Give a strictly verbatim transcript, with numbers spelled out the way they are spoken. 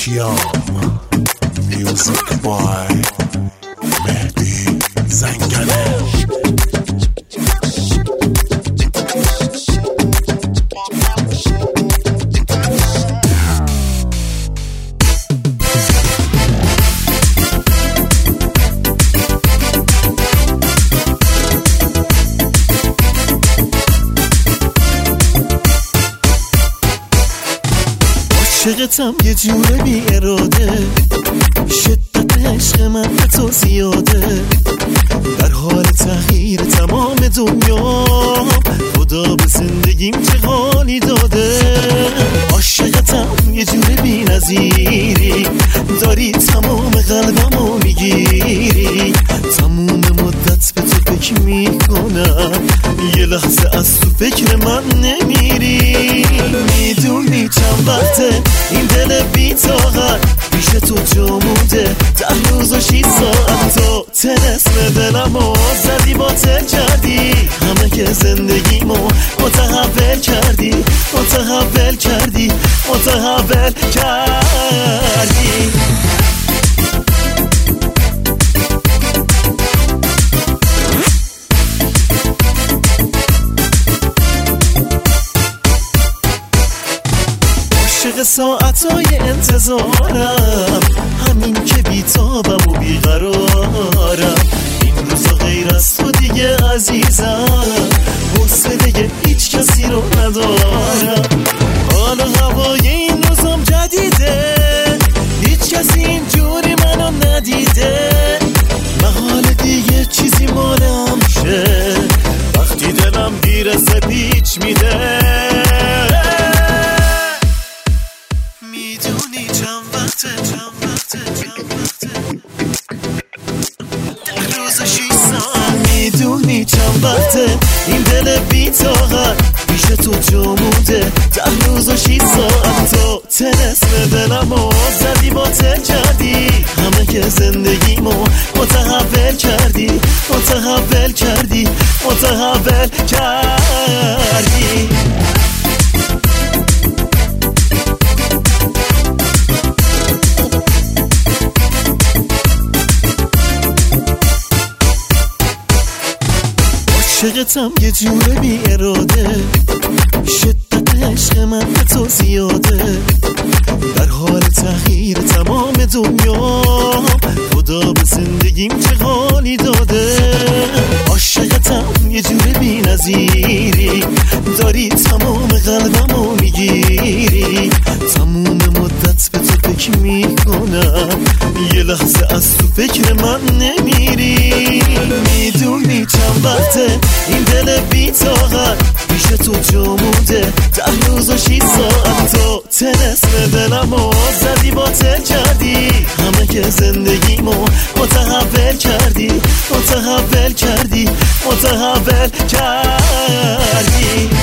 شیام میوزیک بای مهدی زنگنه. عاشقتم یه جوره بی اراده، شدت عشق من به تو زیاده، در حال تغییر تمام دنیا، خدا به زندگیم چه حالی داده. عاشقتم یه جوره بی نظیری، داری تمام قلبمو میگیری، تموم مدت به تو فکر میکنم، یه لحظه از تو فکر من نمیری. میدونی چند وقته این دل بی طاقت پیش تو جا مونده، ده روز و شیش ساعت تو طلسم دلمو زدی باطل کردی، همه که زندگیمو متحول کردی متحول کردی متحول کردی. عاشق ساعتهای انتظارم، همین که بیتابم و بیقرارم، این روزا غیر از تو دیگه عزیزم حوصله هیچ کسی رو ندارم. حالا هوای این روزم جدیده، هیچ کسی اینجوری منو ندیده، محال دیگه چیزی مالم شه، وقتی دلم بیرسه پیچ میده. میدونی چند وقته چند وقته چند وقته ده روز و شیش ساعت، میدونی چند وقته این دل بی طاقت پیش تو جا مونده، ده روز و شیش ساعت تو طلسم دلمو زدی باطل کردی، همه که زندگیمو متحول کردی متحول کردی متحول کردی. عاشقتم یه جوره بی اراده، شدت عشق من به تو زیاده، در حال تغییر تمام دنیا، خدا به زندگیم چه حالی داده. عاشقتم یه جوره بی نظیری، داری تمام قلبمو میگیری، تموم مدت به تو فکر میکنم، یه لحظه از تو فکر من نمیری. میدونی چند وقته این دل بی طاقت پیش تو جا مونده، ده روز و شیش ساعت تو طلسم دلمو زدی باطل کردی، همه که زندگیمو متحول کردی متحول کردی متحول کردی.